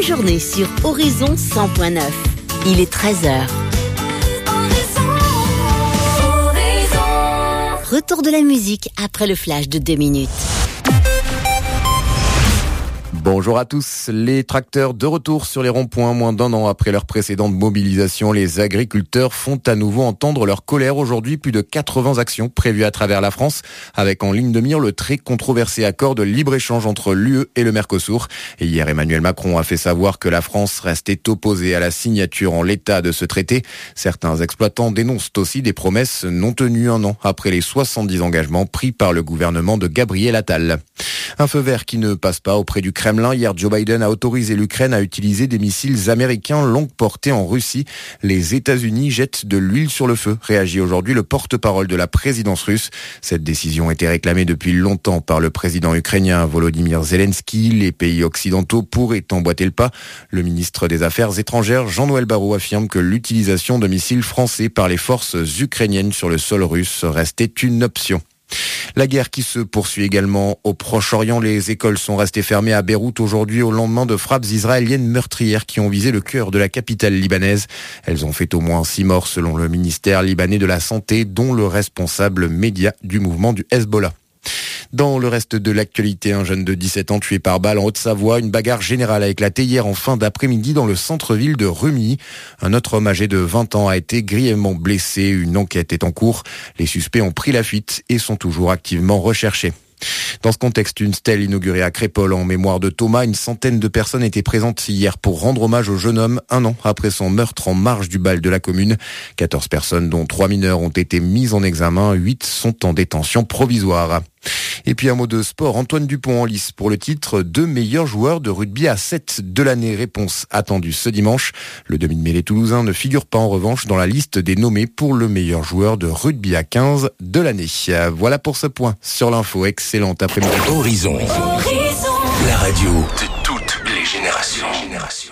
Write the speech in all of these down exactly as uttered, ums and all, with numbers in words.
mi-journée sur Horizon cent point neuf. Il est treize heures. Retour de la musique après le flash de deux minutes. Bonjour à tous. Les tracteurs de retour sur les ronds-points moins d'un an après leur précédente mobilisation. Les agriculteurs font à nouveau entendre leur colère aujourd'hui. Plus de quatre-vingts actions prévues à travers la France, avec en ligne de mire le très controversé accord de libre-échange entre l'U E et le Mercosur. Et hier, Emmanuel Macron a fait savoir que la France restait opposée à la signature en l'état de ce traité. Certains exploitants dénoncent aussi des promesses non tenues un an après les soixante-dix engagements pris par le gouvernement de Gabriel Attal. Un feu vert qui ne passe pas auprès du Kremlin. Hier, Joe Biden a autorisé l'Ukraine à utiliser des missiles américains longue portée en Russie. Les États-Unis jettent de l'huile sur le feu, réagit aujourd'hui le porte-parole de la présidence russe. Cette décision était réclamée depuis longtemps par le président ukrainien Volodymyr Zelensky. Les pays occidentaux pourraient emboîter le pas. Le ministre des Affaires étrangères, Jean-Noël Barrot, affirme que l'utilisation de missiles français par les forces ukrainiennes sur le sol russe restait une option. La guerre qui se poursuit également au Proche-Orient. Les écoles sont restées fermées à Beyrouth aujourd'hui au lendemain de frappes israéliennes meurtrières qui ont visé le cœur de la capitale libanaise. Elles ont fait au moins six morts selon le ministère libanais de la Santé, dont le responsable média du mouvement du Hezbollah. Dans le reste de l'actualité, un jeune de dix-sept ans tué par balle en Haute-Savoie. Une bagarre générale a éclaté hier en fin d'après-midi dans le centre-ville de Rumilly. Un autre homme âgé de vingt ans a été grièvement blessé. Une enquête est en cours. Les suspects ont pris la fuite et sont toujours activement recherchés. Dans ce contexte, une stèle inaugurée à Crépol en mémoire de Thomas. Une centaine de personnes étaient présentes hier pour rendre hommage au jeune homme un an après son meurtre en marge du bal de la commune. quatorze personnes, dont trois mineurs, ont été mises en examen. huit sont en détention provisoire. Et puis un mot de sport, Antoine Dupont en lice pour le titre deux meilleurs joueurs de rugby à sept de l'année. Réponse attendue ce dimanche. Le demi-de-mêlée toulousain ne figure pas en revanche dans la liste des nommés pour le meilleur joueur de rugby à quinze de l'année. Voilà pour ce point sur l'info. Excellente après-midi. Horizon. Horizon. La radio de toutes les générations. générations.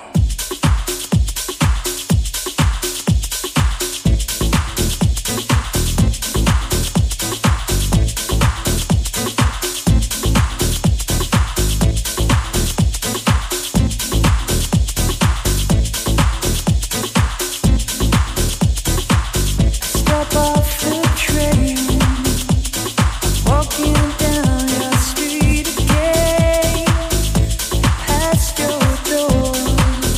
Down your street again, past your door.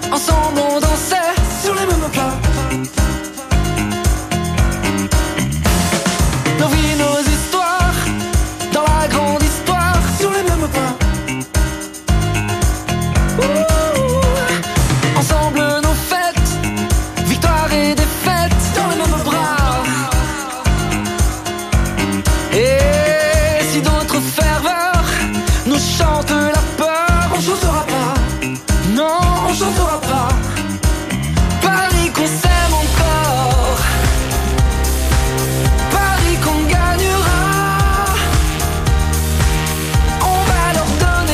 Ensemble on dansait sur les mêmes pas. Nos vies, nos histoires, dans la grande histoire, sur les mêmes pas. Ouh. Ensemble nos fêtes, victoire et défaite, dans les mêmes bras. Et si d'autres ferveurs nous chantent la peur, on chantera pas. Non, on chantera pas. Paris qu'on s'aime encore, Paris qu'on gagnera. On va leur donner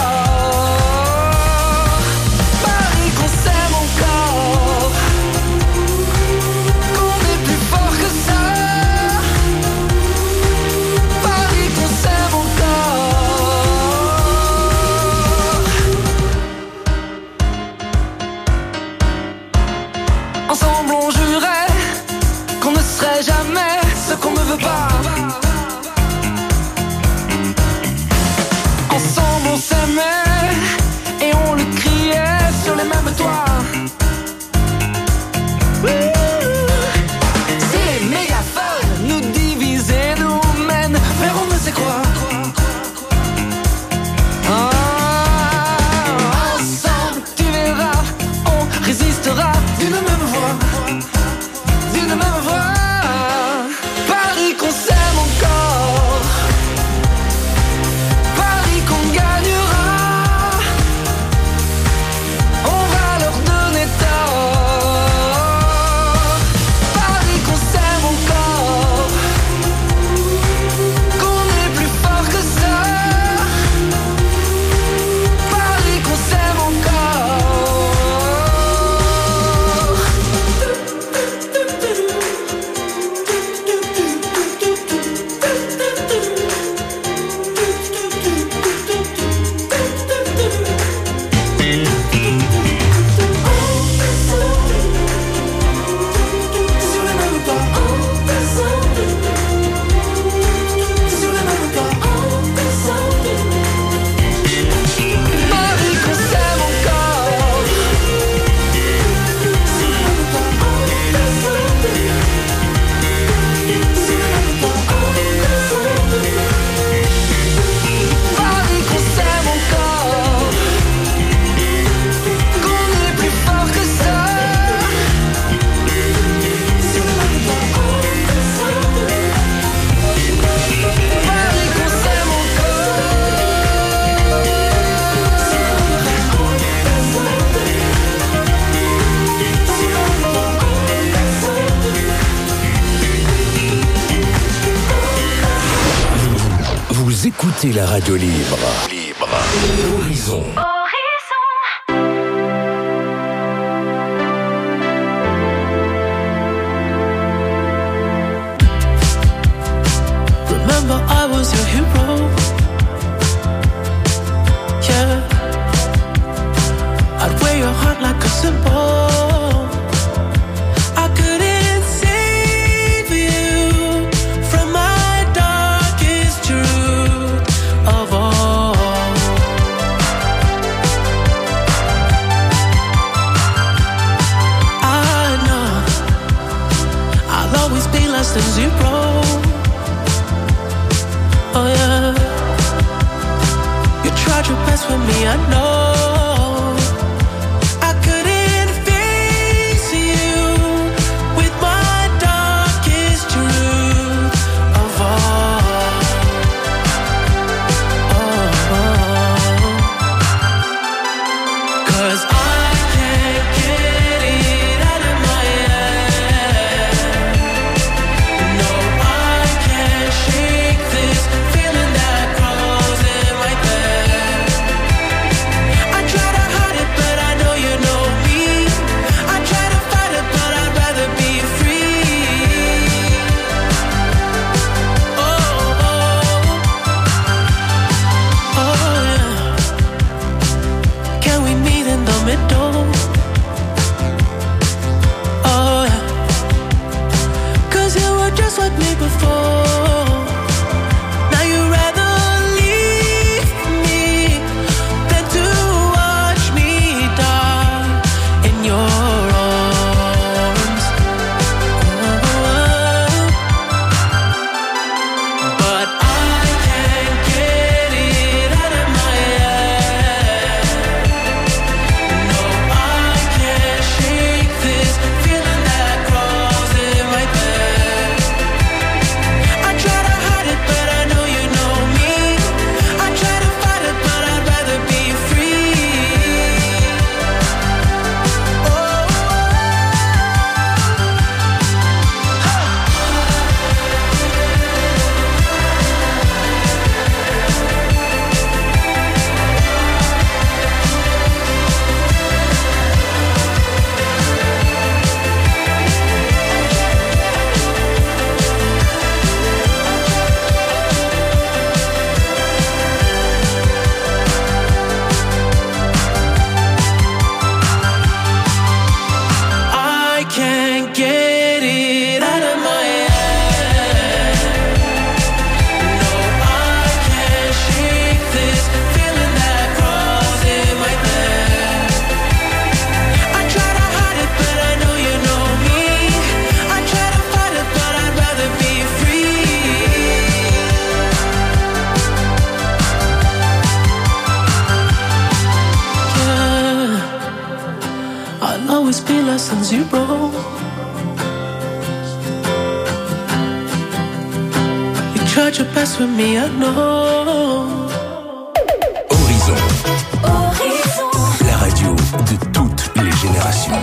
tort. Paris qu'on s'aime encore, qu'on est plus fort que ça. Paris qu'on s'aime encore. Ensemble on jurait qu'on ne serait jamais ce qu'on ne veut pas. Ensemble on s'aimait et on le criait sur les mêmes toits. Ces mégaphones nous divisent et nous mènent vers on ne sait quoi. Ah, ensemble tu verras, on résistera d'une même voix, d'une même voix. Paris qu'on s'aime encore, Paris qu'on gagnera. On va leur donner tort. Paris qu'on s'aime encore, qu'on est plus fort que ça. Paris qu'on s'aime sur les mêmes pas, sur les mêmes pas. Paris qu'on s'aime encore, sur les mêmes pas, sur les mêmes pas. Paris qu'on s'aime encore, qu'on est plus fort que ça. Sur les mêmes pas. Paris qu'on s'aime Vous écoutez la radio libre. Libre. Horizon. Remember I was your hero. Yeah, I'd wear your heart like a symbol. I couldn't save you from my darkest truth of all. I know I'll always be less than zero. Oh yeah, you tried your best with me, I know. I couldn't face you with my darkest truth of all. Oh, oh. 'Cause I can't get it out of my head. No, I can't shake this feeling that grows in my bed. I less than zero. You tried your best with me, I know. Horizon. Horizon. La radio de toutes les générations.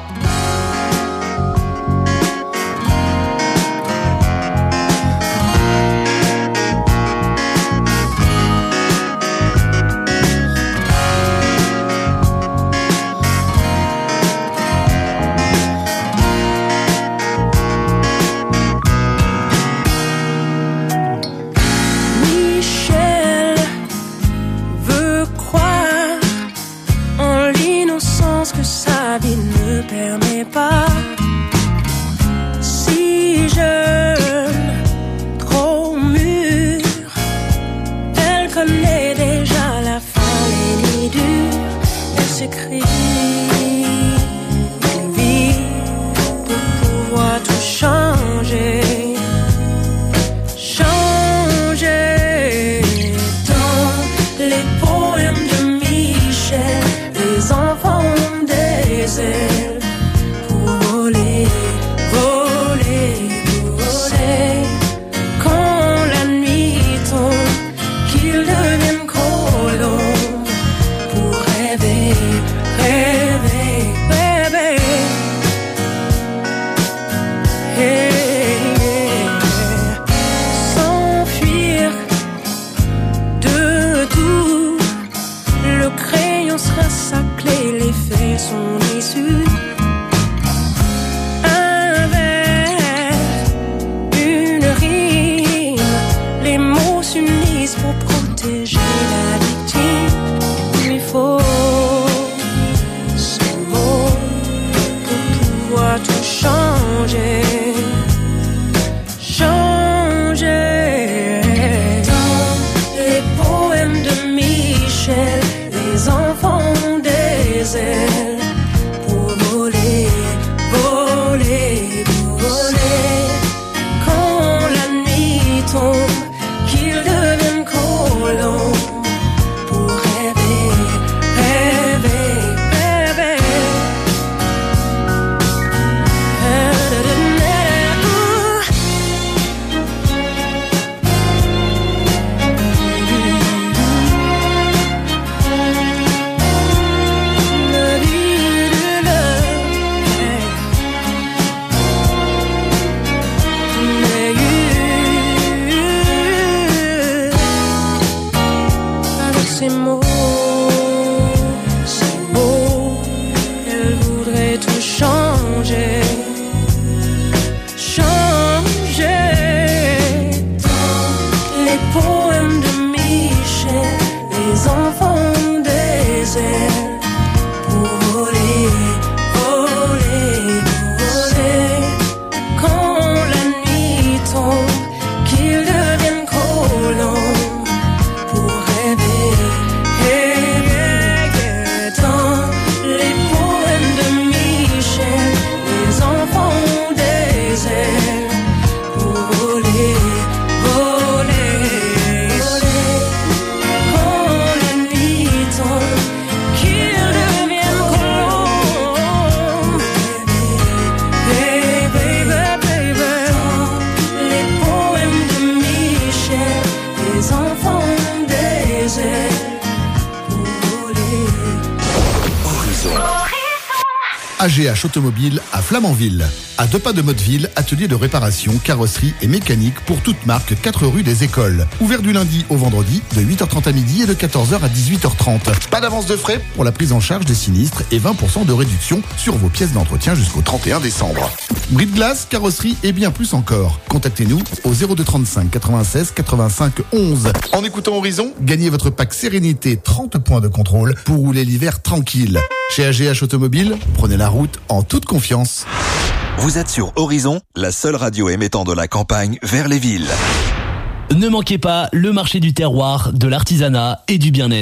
A G H Automobile à Flamanville. À deux pas de Motteville, atelier de réparation, carrosserie et mécanique pour toute marque, quatre rue des Écoles. Ouvert du lundi au vendredi de huit heures trente à midi et de quatorze heures à dix-huit heures trente. Pas d'avance de frais pour la prise en charge des sinistres et vingt pour cent de réduction sur vos pièces d'entretien jusqu'au trente et un décembre. Bris de glace, carrosserie et bien plus encore. Contactez-nous au zéro deux trente-cinq quatre-vingt-seize quatre-vingt-cinq onze. En écoutant Horizon, gagnez votre pack Sérénité trente points de contrôle pour rouler l'hiver tranquille. Chez A G H Automobile, prenez la route en toute confiance. Vous êtes sur Horizon, la seule radio émettant de la campagne vers les villes. Ne manquez pas le marché du terroir, de l'artisanat et du bien-être.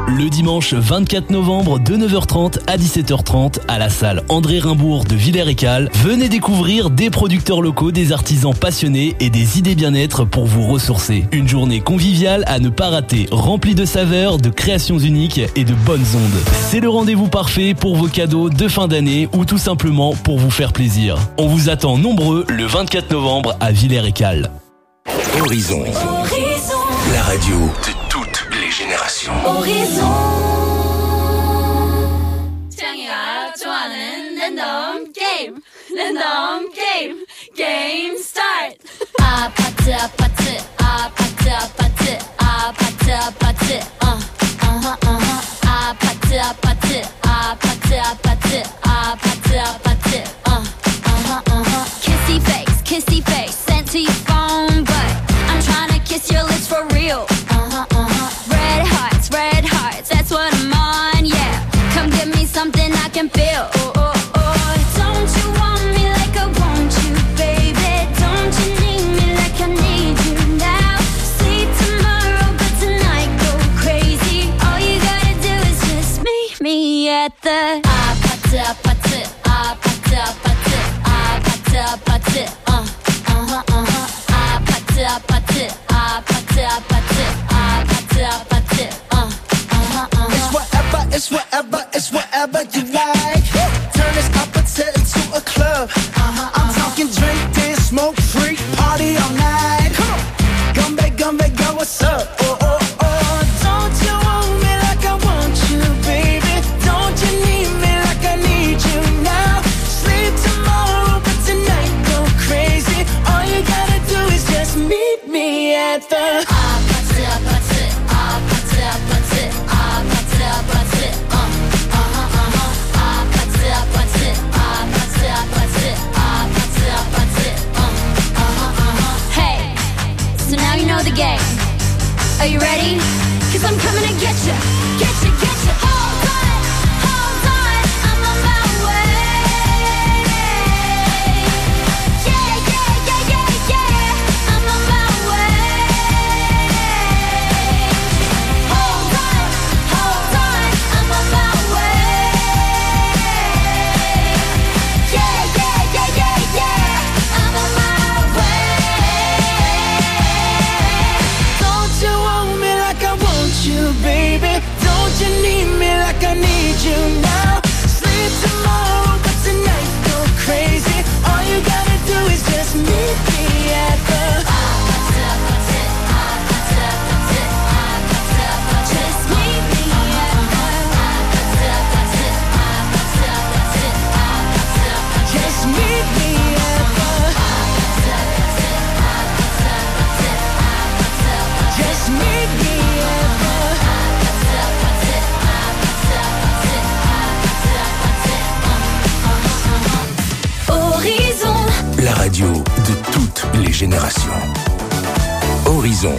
Le dimanche vingt-quatre novembre de neuf heures trente à dix-sept heures trente à la salle André Rimbourg de Villers-Écal, venez découvrir des producteurs locaux, des artisans passionnés et des idées bien-être pour vous ressourcer. Une journée conviviale à ne pas rater, remplie de saveurs, de créations uniques et de bonnes ondes. C'est le rendez-vous parfait pour vos cadeaux de fin d'année ou tout simplement pour vous faire plaisir. On vous attend nombreux le vingt-quatre novembre à Villers-Écal. Horizon. Horizon. La radio de toutes les générations. Horizon. 창이가 좋아하는 랜덤 게임. 랜덤 게임. 게임 스타트. 아파트 아파트 아파트 아파트 아파트 아파트 어 어허 어허 아파트 아파트 아파트 아파트 아파트 아파트 어 어허 어허 Kissy face kissy face sent to your phone but I'm trying to kiss your lips for real. Uh-huh, uh-huh. Red hearts, red hearts, that's what I'm on, yeah. Come give me something I can feel. Oh, oh, oh. Don't you want me like I want you, baby? Don't you need me like I need you now? See tomorrow, but tonight go crazy. All you gotta do is just meet me at the 아파트, 아파트, 아파트, 아파트, 아파트, 아파트, uh, uh-huh, uh-huh. 아파트, 아파트, 아파트, 아파트, 아파트, 아파트, uh, uh-huh, uh-huh. It's whatever, it's whatever, it's whatever you like. Turn this appetite into a club. Uh-huh, I'm talking drink, dance, smoke, freak, party all night. Come on, come back, come back, girl, what's up? Oh, oh, oh, don't you want me like I want you, baby? Don't you need me like I need you now? Sleep tomorrow, but tonight go crazy. All you gotta do is just meet me at the 아파트, 아파트, 아파트, 아파트, 아파트, 아파트, uh, uh-huh, uh-huh. 아파트, 아파트, 아파트, 아파트, 아파트, 아파트, uh, uh-huh, uh-huh. Hey, so now you know the game. Are you ready? 'Cause I'm coming to get you, get you, get you. Hold on, hold on, I'm on my way. Yeah, yeah, yeah, yeah, yeah, I'm on my way. Hold on, hold on, I'm on my way. Yeah, yeah, yeah, yeah, yeah, I'm on my way. Don't you want me like I want you, baby? Don't you need me like I need you now? Sleep tomorrow, but tonight go crazy. All you gotta do is just meet me at the 아파트, 아파트, 아파트, 아파트, 아파트, 아파트. Just meet me at the 아파트, 아파트, 아파트, 아파트, 아파트, 아파트. Just meet me at the 아파트, 아파트, 아파트, 아파트, 아파트, 아파트. Just meet me at the 아파트, 아파트, 아파트, 아파트, 아파트, 아파트. Horizon. La radio de toutes les générations. Horizon.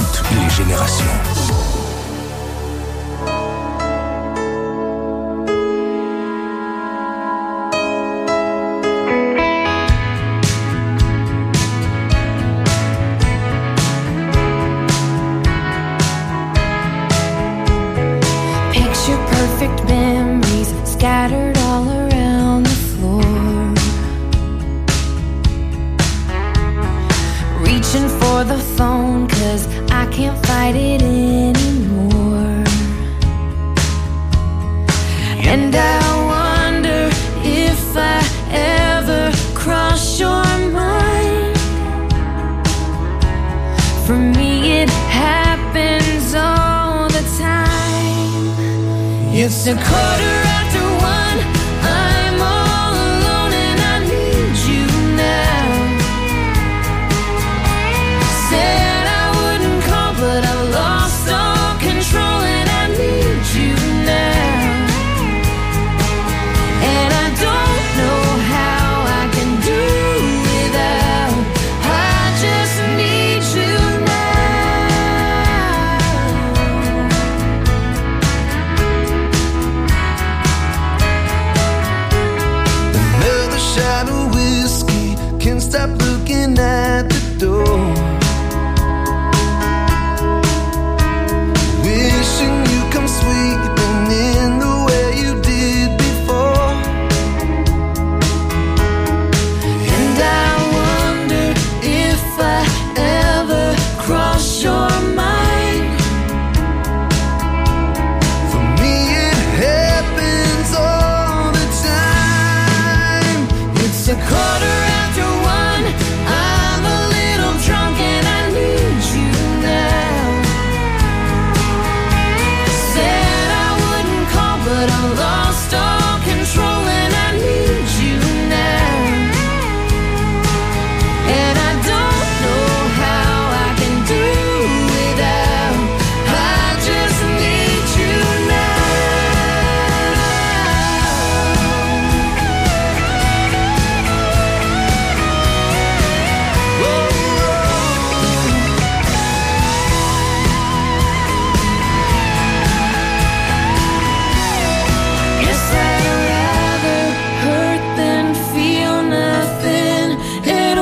toutes les générations. Picture perfect memories scattered all around the floor. Reaching for the phone 'cause I can't fight it anymore. And I wonder if I ever cross your mind. For me it happens all the time. It's a quarter after one, I'm all alone and I need you now. Said I wouldn't call but I lost all control and I need you now. And I don't know how I can do without, I just need you Another shot of whiskey, can't stop looking at the door. Wishing you come sweeping in the way you did before. And I wonder if I ever cross your mind. For me it happens all the time. It's a quarter after one, I'm a little drunk and I need you now. Said I wouldn't call but I lost all control and I need you now. And I don't know how I can do without, I just need you now. Guess I'd rather hurt than feel nothing at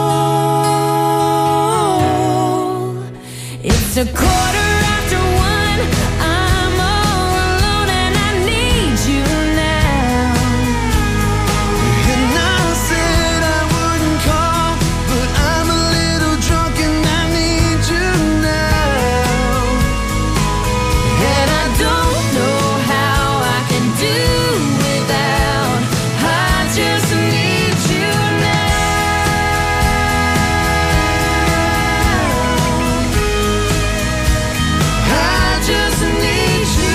all. It's a quarter after one, I'm all alone and I need you now. And I said I wouldn't call, but I'm a little drunk and I need you now. And I don't know how I can do without, I just need you now. I just need you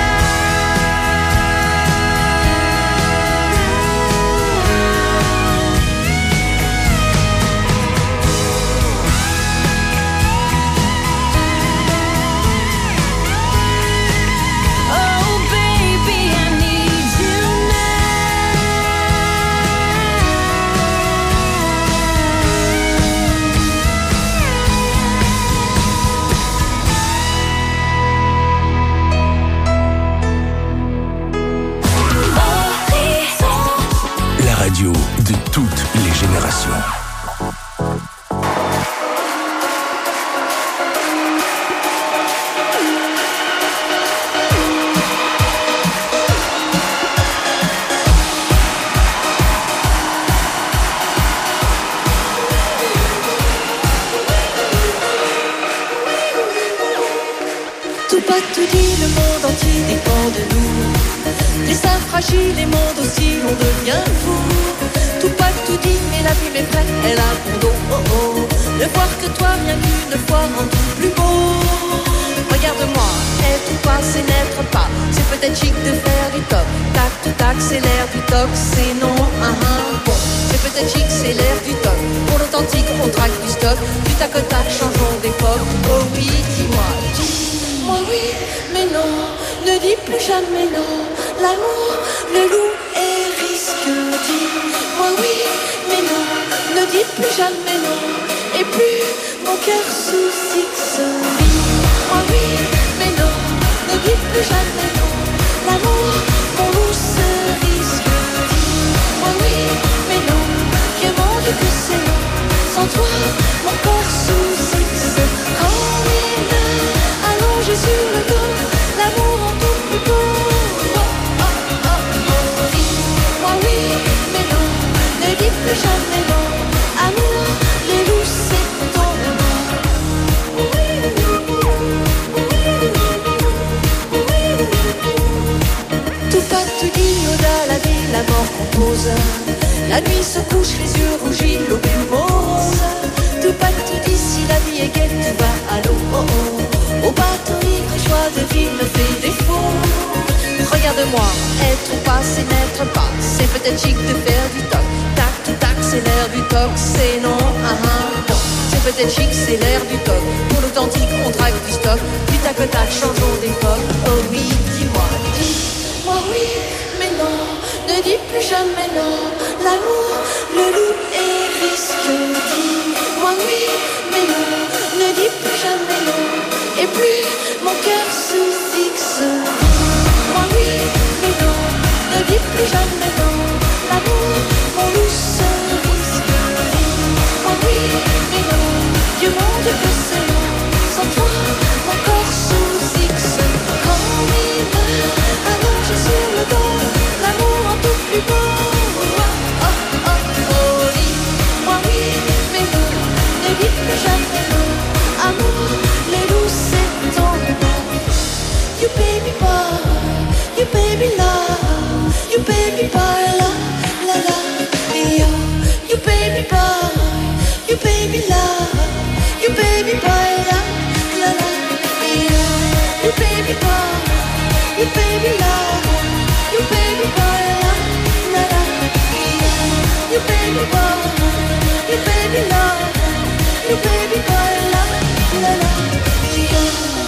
now. Oh baby, I need you La radio de toutes les générations. Tout pas tout dit, le monde entier dépend de nous. Les seins fragiles, les mondes aussi, on devient fou. Tout pas tout dit, mais la vie m'effraie, elle a bon dos, oh oh. Ne voir que toi, rien qu'une fois, rend tout plus beau. Regarde-moi, être ou pas, c'est n'être pas. C'est peut-être chic de faire du top. Tac, tout tac, c'est l'air du top, c'est non, ah ah, bon. C'est peut-être chic, c'est l'air du top. Pour l'authentique, on traque du stock. Du tac au tac, changeons d'époque. Oh oui, dis-moi, dis-moi oui, mais non. Ne dis plus jamais non. L'amour, le loup et risque. Dis-moi oui, mais non. Ne dis plus jamais non. Et plus mon cœur sous X vit. Oh oui, mais non, ne dis plus jamais non. L'amour, mon loup cerise que dit. Oh oui, mais non, que mon Dieu que c'est long. Sans toi, mon corps sous X. Quand il est allongé sur le dos, l'amour en tout plus beau. Oh, oh, oh, oh, dis-moi oui, mais non, ne dis plus jamais non. Amour, le loup c'est ton nom. Tout pas tout dit, au-delà la vie, la mort compose. La nuit se couche, les yeux rougis, l'aube est morose. Tout pas tout dit, si la vie est gaie, tout va à l'eau. Oh, oh. Au bateau ivre, choix de vie me fait défaut. Regarde-moi, être ou pas, c'est n'être pas. C'est peut-être chic de faire du toc. Tac, tout tac, c'est l'air du toc, c'est non. Ah, ah, bon. C'est peut-être chic, c'est l'air du toc. Pour l'authentique, on traque du stock. Du tac au tac, changeons d'époque. Oh oui, dis-moi, dis-moi oui, mais non. Ne dis plus jamais non. L'amour, le loup et risque. Dis-moi oui, mais non. Ne dis plus jamais non. Et plus mon cœur sous X. Dis-moi oui, mais non. Ne dis plus jamais non. L'amour, mon loup se risque. Dis-moi oui, mais non. Dieu mon Dieu que c'est long. Sans toi, mon corps sous X. Quand il meurt, allongé sur le dos, l'amour en tout plus beau. Oh, oh, oh, oh, dis-moi oui, mais non. Ne dis plus jamais non. Amour, les loups c'est ton nom. You baby boy, you baby love, you baby boy la la la, yo. You baby boy, you baby love, you baby boy la la la, yo. You baby boy, you baby love, you baby boy la la la, yo. You baby boy, you baby love, you baby boy la la la, yo.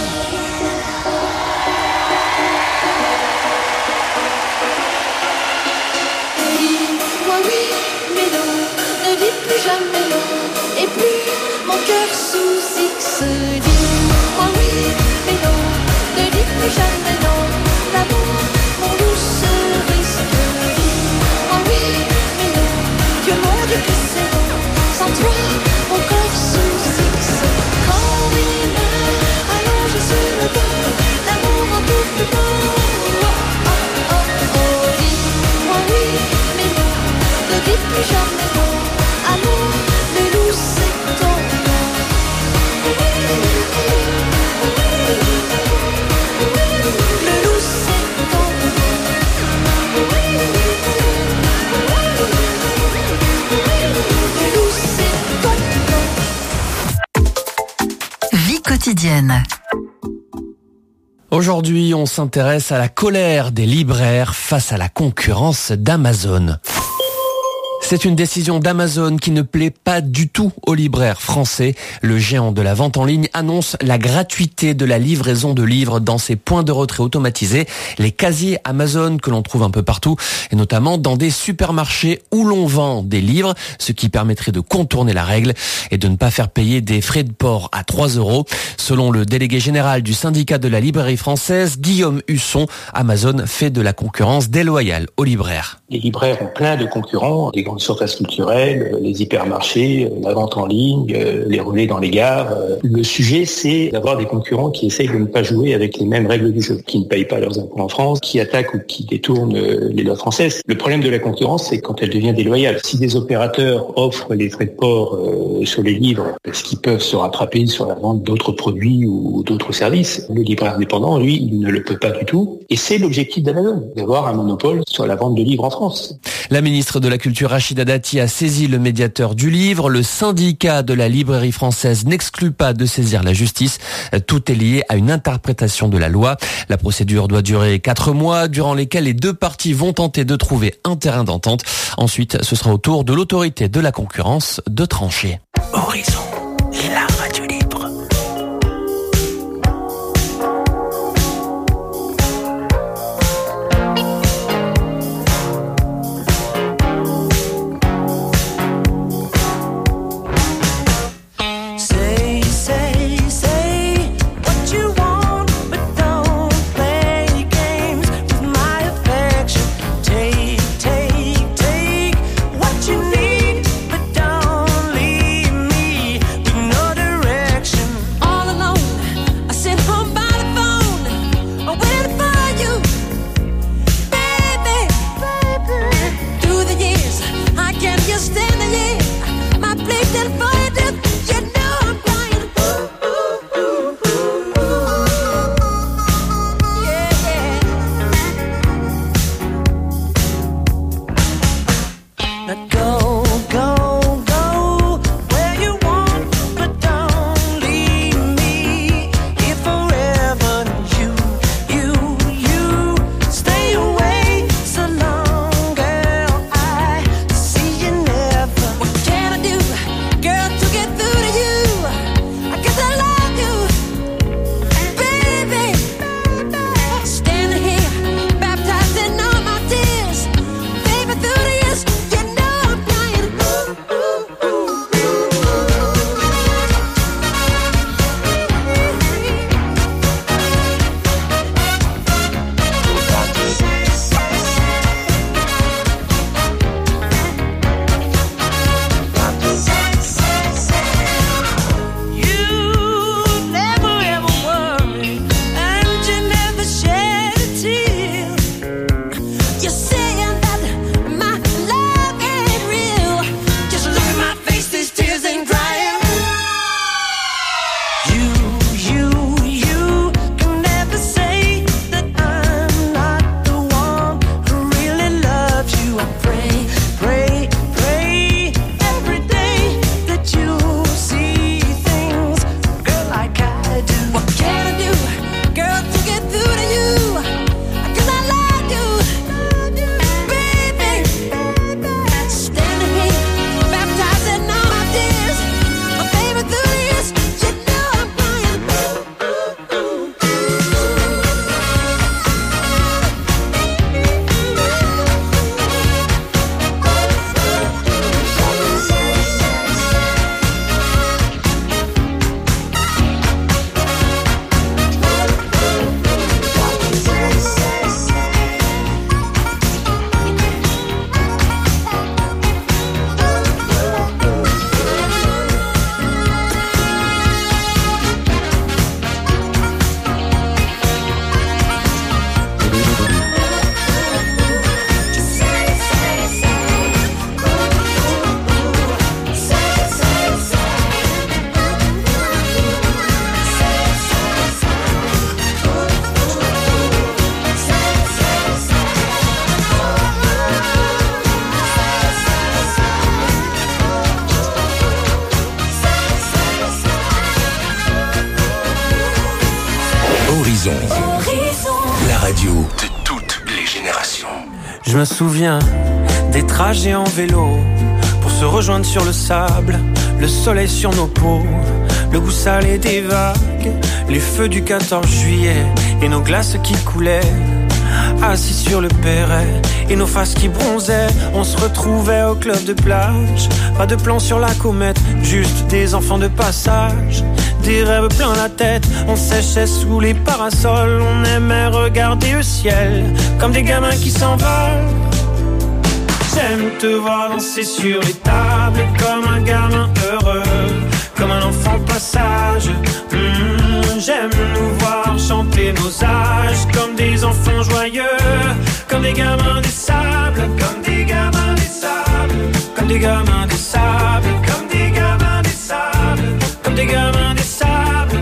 Dis-moi oui, mais non, ne dis plus jamais non. Et plus mon cœur sous X. Dis-moi oui, mais non, ne dis plus jamais non. L'amour, mon loup se risque. Dis-moi oui, mais non, que mon Dieu que c'est bon. Sans toi, mon corps sous X. Quand il meurt, allongé sur le dos, l'amour en tout plus beau. Oh, oh, oh, oh, dis-moi oui, mais non, ne dis plus jamais non. Amour, le loup c'est ton nom. Le loup c'est ton nom. Le loup c'est ton nom. Vie quotidienne. Aujourd'hui, on s'intéresse à la colère des libraires face à la concurrence d'Amazon. C'est une décision d'Amazon qui ne plaît pas du tout aux libraires français. Le géant de la vente en ligne annonce la gratuité de la livraison de livres dans ses points de retrait automatisés, les casiers Amazon que l'on trouve un peu partout, et notamment dans des supermarchés où l'on vend des livres, ce qui permettrait de contourner la règle et de ne pas faire payer des frais de port à trois euros. Selon le délégué général du syndicat de la librairie française, Guillaume Husson, Amazon fait de la concurrence déloyale aux libraires. Les libraires ont plein de concurrents, des grandes surfaces culturelles, les hypermarchés, la vente en ligne, les relais dans les gares. Le sujet, c'est d'avoir des concurrents qui essayent de ne pas jouer avec les mêmes règles du jeu, qui ne payent pas leurs impôts en France, qui attaquent ou qui détournent les lois françaises. Le problème de la concurrence, c'est quand elle devient déloyale. Si des opérateurs offrent les frais de port euh, sur les livres, parce qu'ils peuvent se rattraper sur la vente d'autres produits ou d'autres services, le libraire indépendant, lui, il ne le peut pas du tout. Et c'est l'objectif d'Amazon, d'avoir un monopole sur la vente de livres en France. La ministre de la Culture, Rachida Dati, a saisi le médiateur du livre. Le syndicat de la librairie française n'exclut pas de saisir la justice. Tout est lié à une interprétation de la loi. La procédure doit durer quatre mois, durant lesquels les deux parties vont tenter de trouver un terrain d'entente. Ensuite, ce sera au tour de l'autorité de la concurrence de trancher. Horizon, la radio libre. Say Horizon. Horizon. La radio de toutes les générations. Je me souviens des trajets en vélo pour se rejoindre sur le sable, le soleil sur nos peaux, le goût salé des vagues, les feux du quatorze juillet et nos glaces qui coulaient. Assis sur le perret et nos faces qui bronzaient, on se retrouvait au club de plage. Pas de plan sur la comète, juste des enfants de passage. Des rêves plein la tête, on séchait sous les parasols. On aimait regarder le ciel comme des gamins qui s'envolent. J'aime te voir danser sur les tables comme un gamin heureux, comme un enfant passage. Mmh, j'aime nous voir chanter nos âges comme des enfants joyeux, comme des gamins des sables, comme des gamins des sables, comme des gamins des sables, comme des gamins des sables, comme des gamins des sables.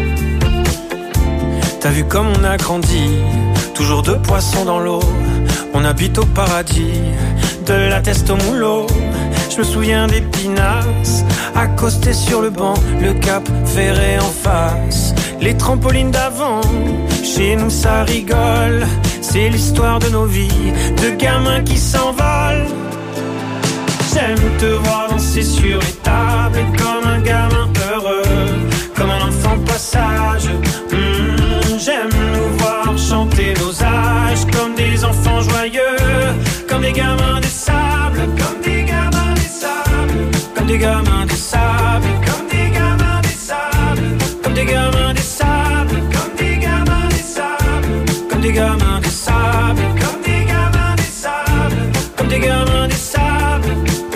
T'as vu comme on a grandi, toujours deux poissons dans l'eau. On habite au paradis, de la teste au moulot. Je me souviens des pinasses, accostés sur le banc, le cap ferré en face, les trampolines d'avant. Chez nous ça rigole, c'est l'histoire de nos vies, de gamins qui s'envolent. J'aime te voir danser sur les tables comme un gamin heureux, comme un enfant passage. Mmh, j'aime nous voir chanter nos âges comme des enfants joyeux, comme des gamins des sables, comme des gamins des sables, comme des gamins des sables, comme des gamins des sables, comme des gamins des sables, comme des gamins des sables, comme des gamins des sables, comme des gamins des sables, comme des gamins des sables.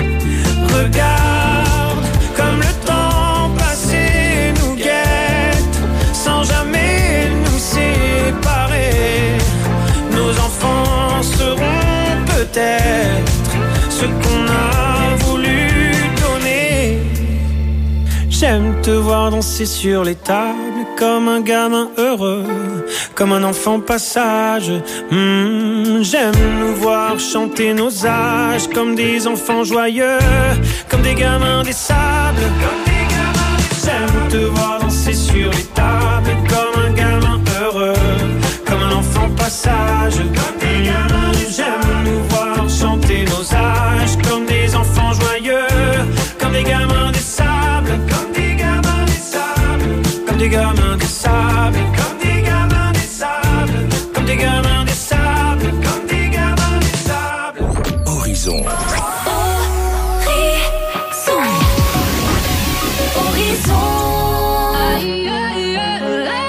Regarde comme le temps passé nous guette, sans jamais nous séparer. Nos enfants seront peut-être ce qu'on a voulu donner. J'aime te voir danser sur les tables comme un gamin heureux, comme un enfant passage. Mmh, j'aime nous voir chanter nos âges comme des enfants joyeux, comme des gamins des sables, comme des gamins des sables. J'aime te voir danser sur les tables comme un gamin heureux, comme un enfant passage, comme des gamins des sables. J'aime nous voir chanter nos âges comme des enfants joyeux, comme des gamins des sables, comme des gamins des sables, comme des gamins des sables, comme des gamins des sables, comme des gamins des sables, comme des gamins des sables. Horizon. Horizon. Horizon.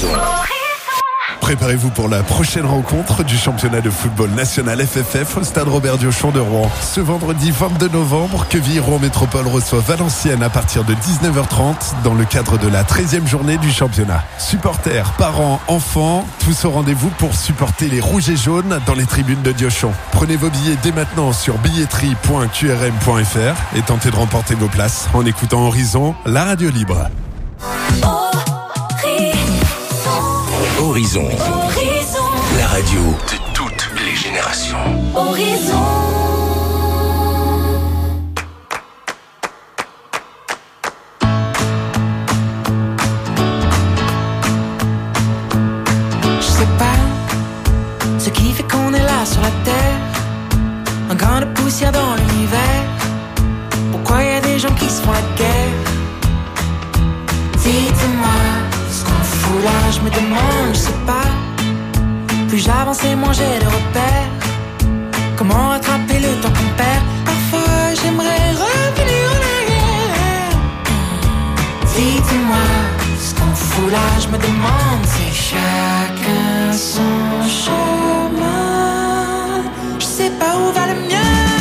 Horizon. Préparez-vous pour la prochaine rencontre du championnat de football national F F F au stade Robert Diochon de Rouen. Ce vendredi vingt-deux novembre, Quevilly-Rouen Métropole reçoit Valenciennes à partir de dix-neuf heures trente dans le cadre de la treizième journée du championnat. Supporters, parents, enfants, tous au rendez-vous pour supporter les rouges et jaunes dans les tribunes de Diochon. Prenez vos billets dès maintenant sur billetterie point q r m point f r et tentez de remporter vos places en écoutant Horizon, la radio libre. Horizon. Horizon. La radio de toutes les générations. Horizon. Je sais pas ce qui fait qu'on est là sur la terre, un grain de poussière dans l'univers. Pourquoi y a des gens qui se font la guerre? Dites-moi ce qu'on fout là, je me demande, je sais pas. Plus j'avance et moins j'ai de repères. Comment rattraper le temps qu'on perd? Parfois j'aimerais revenir en arrière. Dites-moi ce qu'on fout là, je me demande. C'est chacun son chemin. Je sais pas où va le mien.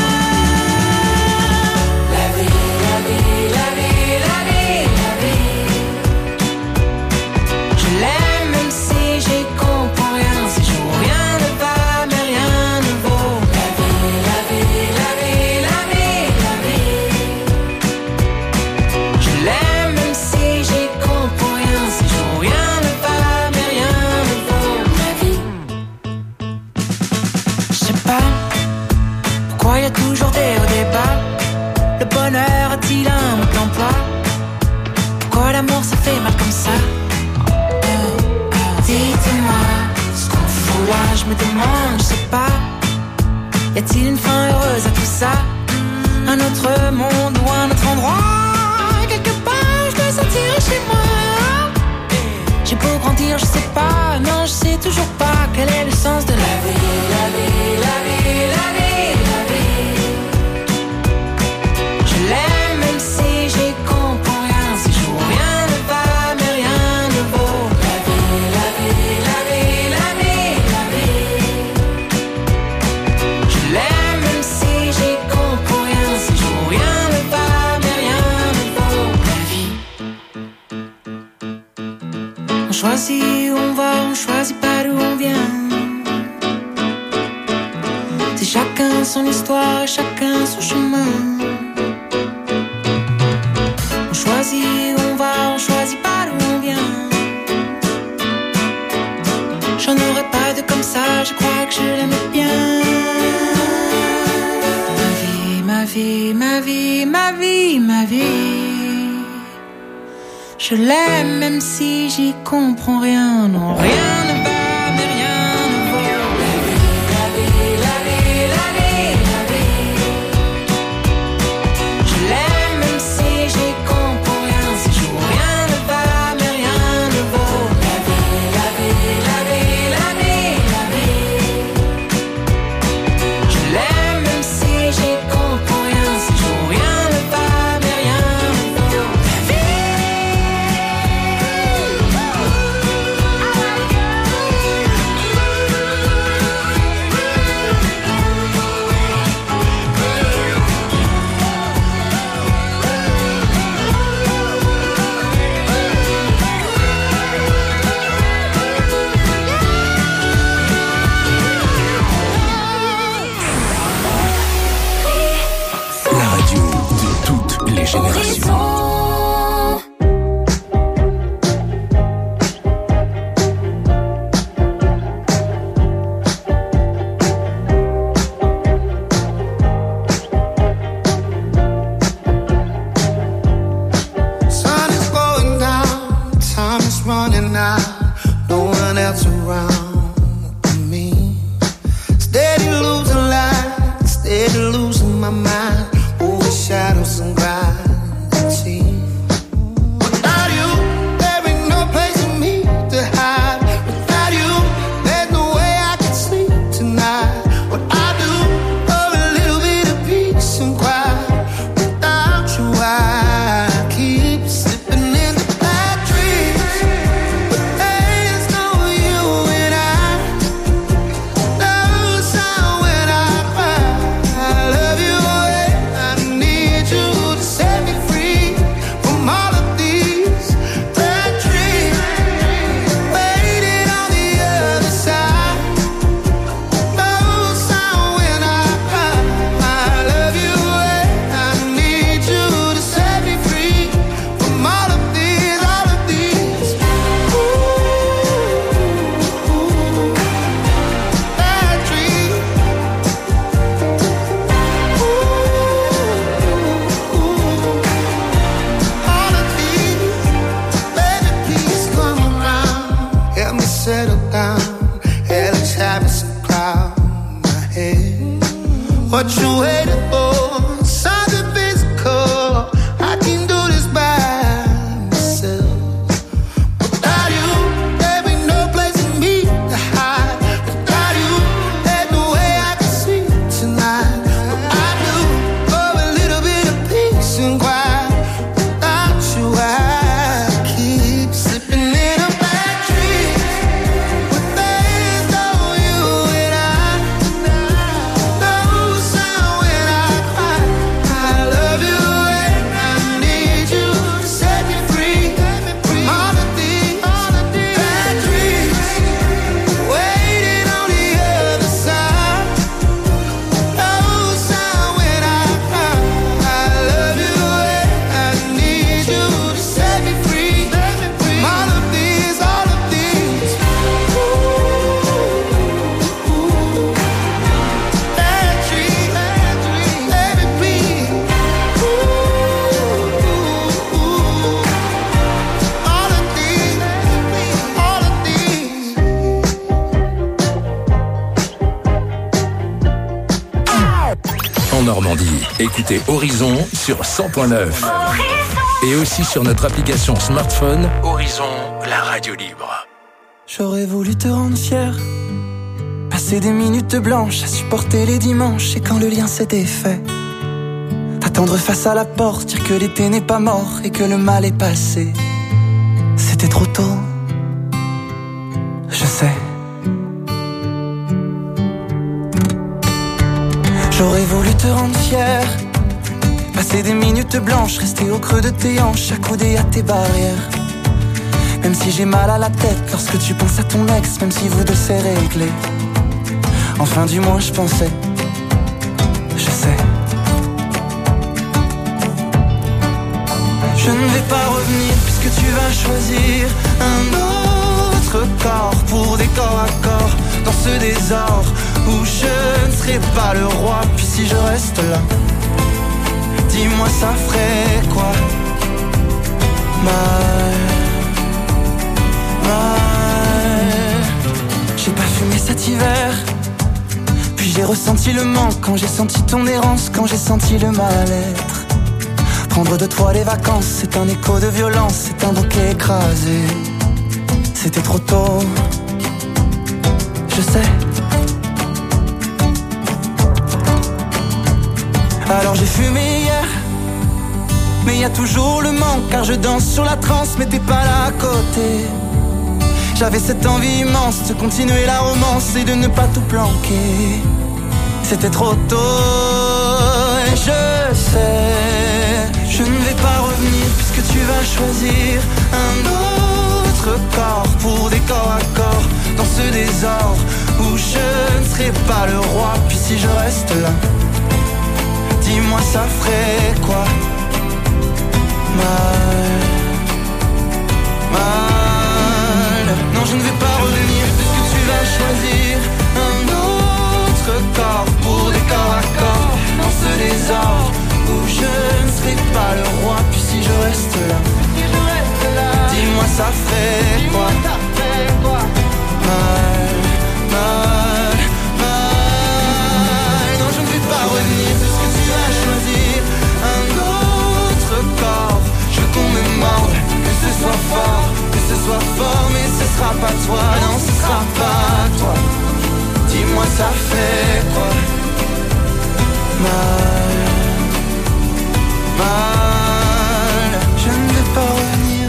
Toujours des hauts débats. Le bonheur a-t-il un mode d'emploi? Pourquoi l'amour ça fait mal comme ça? Dites-moi ce qu'on fout là, je me demande, je sais pas. Y a-t-il une fin heureuse à tout ça? Un autre monde ou un autre endroit? Quelque part je dois sortir chez moi. J'ai beau grandir, je sais pas. Non, je sais toujours pas quel est le sens de la vie. La vie, la vie, la vie. Je l'aime même si j'y comprends rien. Si je vois rien ne va, mais rien ne vaut. La vie, la vie, la vie, la vie, la vie. Je l'aime même si j'y comprends rien. Si je vois rien ne va, mais rien ne vaut. La vie. On choisit où on va, on choisit pas d'où on vient. C'est chacun son histoire, chacun son chemin. On choisit où on va, on choisit pas d'où on vient. J'en aurais pas de comme ça, je crois que je l'aimais bien. Ma vie, ma vie, ma vie, ma vie, ma vie. Je l'aime même si j'y comprends rien. Non, rien ne va. Keep slipping in the bad dreams, but days settle down. Hey, let's have some crown my head. What you waiting for? Something physical. I can do this by myself. Without you, there ain't no place for me to hide. Without you, there's no way I can sleep tonight. But I do for a little bit of peace and quiet. Without you, I keep slipping in a bad dream. But there's no you and I. No sound when I cry. I love you and I need you to set me free. From all of these bad dreams. Waiting on the other side. No sound when I cry. I love you and I need you to set me free. From all of these, all of these. Bad dreams, bad dreams. Let me breathe. All of these, all of these. En Normandie, écoutez Horizon sur cent point neuf. Et aussi sur notre application smartphone, Horizon, la radio libre. J'aurais voulu te rendre fier. Passer des minutes blanches à supporter les dimanches. Et quand le lien s'est défait, t'attendre face à la porte, dire que l'été n'est pas mort et que le mal est passé. C'était trop tôt, je sais. J'aurais voulu te rendre fier. Passer des minutes blanches, rester au creux de tes hanches, accoudé à tes barrières. Même si j'ai mal à la tête lorsque tu penses à ton ex, même si vous deux c'est réglé. Enfin du moins je pensais, je sais. Je ne vais pas revenir puisque tu vas choisir un autre corps pour des corps à corps dans ce désordre où je ne serai pas le roi. Puis si je reste là, dis-moi ça ferait quoi? Mal, mal. J'ai pas fumé cet hiver, puis j'ai ressenti le manque quand j'ai senti ton errance, quand j'ai senti le mal-être. Prendre de toi les vacances, c'est un écho de violence, c'est un bouquet écrasé. C'était trop tôt, je sais. Alors j'ai fumé hier, mais y a toujours le manque, car je danse sur la transe, mais t'es pas là à côté. J'avais cette envie immense de continuer la romance et de ne pas tout planquer. C'était trop tôt, et je sais, je ne vais pas revenir puisque tu vas choisir un autre corps pour des corps à corps dans ce désordre où je ne serai pas le roi. Puis si je reste là, dis-moi ça ferait quoi? Mal, mal. Non, je ne vais pas revenir puisque tu vas choisir un autre corps pour des corps à corps dans ce désordre où je ne serai pas le roi. Puis si je reste là, dis-moi ça ferait quoi? Mal, mal, mal. Non, je ne vais pas revenir puisque tu vas choisir un autre corps. Je veux qu'on me morde, que ce soit fort, que ce soit fort, mais ce sera pas toi, non, ce sera pas toi. Dis-moi ça fait quoi? Mal, mal. Je ne vais pas revenir.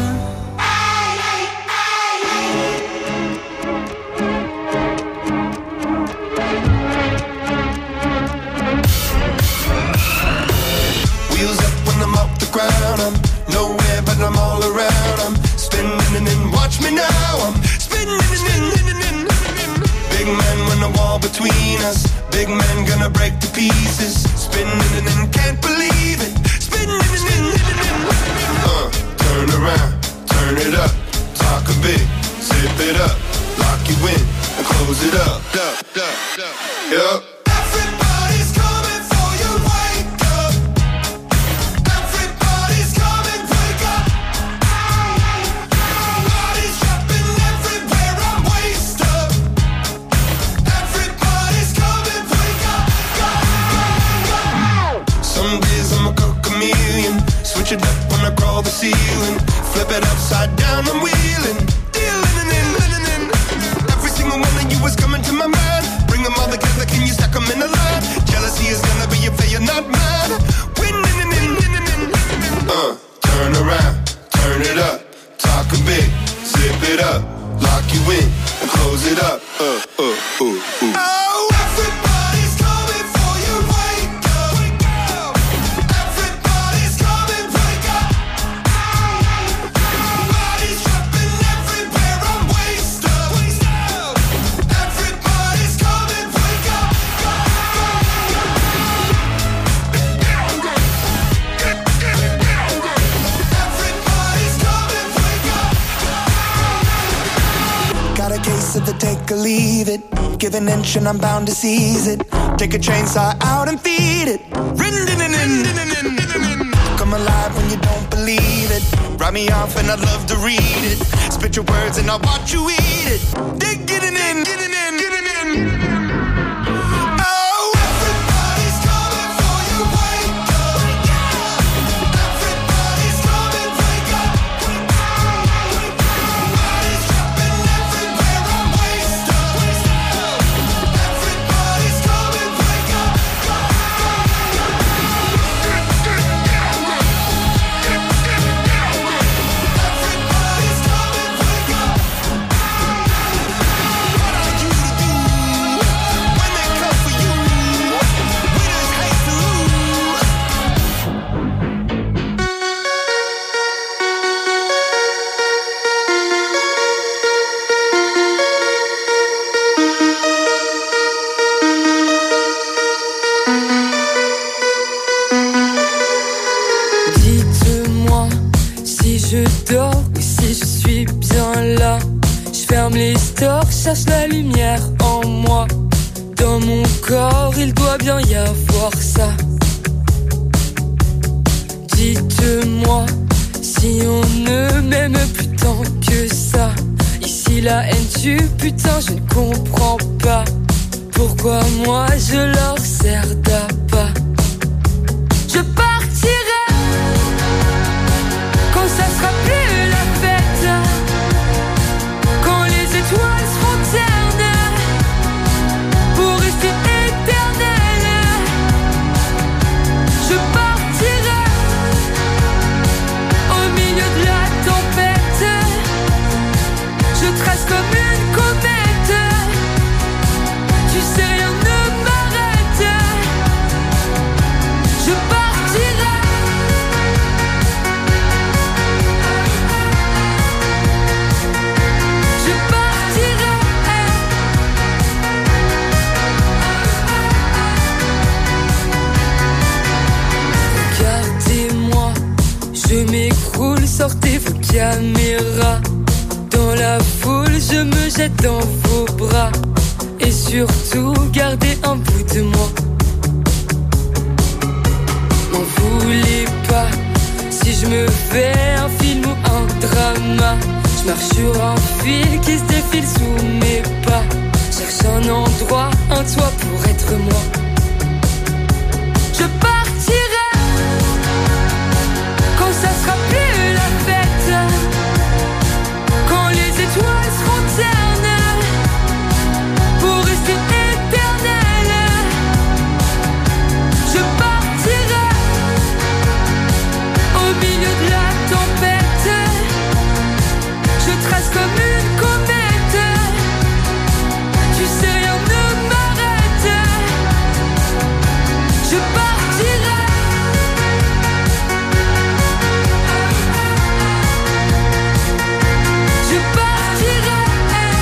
Wheels up when I'm off the ground. I'm nowhere but I'm all around. I'm spinning and then watch me now. I'm spinning and then big man when the wall between us. Big man gonna break to pieces. Spinning and then can't believe it. Spinning and then uh, turn around, turn it up. Talk a bit, zip it up. Lock you in and close it up. Up, up, up. Yup. Wake buzz it up. Uh, uh, uh, uh. Oh, everybody's coming for you. Wake up, wake up. Everybody's coming, wake up. Bodies dropping everywhere. I'm wasted, wasted. Everybody's coming, wake up. Everybody's coming, wake up. Got a case of the take or leave it. Give an inch and I'm bound to seize it. Take a chainsaw out and feed it. Come alive when you don't believe it. Write me off and I'd love to read it. Spit your words and I'll watch you eat it. Dig it in, get it in, get it in. Oh, everybody's coming for you. Wake up, wake up. Everybody's coming, wake up. Bodies dropping everywhere. I'm wasted, wasted. Everybody's coming, wake up. Everybody's coming, wake up. What are you to do when they come for you? Winners hate to lose. Dites-moi si je dors ou si je suis bien là. Je ferme les stores, cherche la lumière en moi. Dans mon corps, il doit bien y avoir ça. Dites-moi si on ne m'aime plus tant que ça. Ici la haine tue, putain, je ne comprends pas. Pourquoi moi je leur sers d'appât. Je partirai quand ça sera plus la fête, quand les étoiles seront ternes pour rester éternelles. Je partirai au milieu de la tempête. Je trace comme une comète. Tu sais, rien ne m'arrête. Je partirai. Je partirai. Regardez-moi, je m'écroule, sortez vos caméras. Dans la foule, je me jette dans vos bras. Et surtout, gardez un bout de moi. M'en voulez pas si je me fais un film ou un drama. Je marche sur un fil qui se défile sous mes pas. Cherche un endroit, un toit